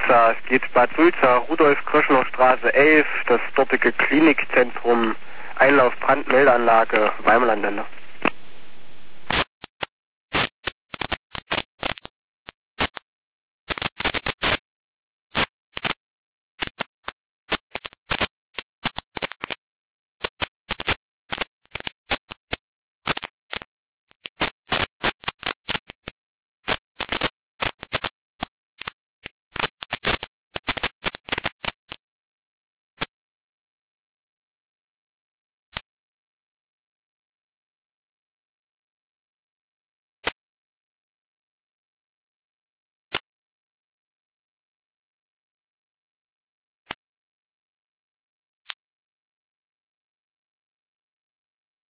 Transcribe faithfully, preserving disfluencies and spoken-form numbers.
Sulza. Es geht Bad Sulza, Rudolf-Kirschner-Straße elf, das dortige Klinikzentrum, Einlauf Brandmeldeanlage, Weimerlandende.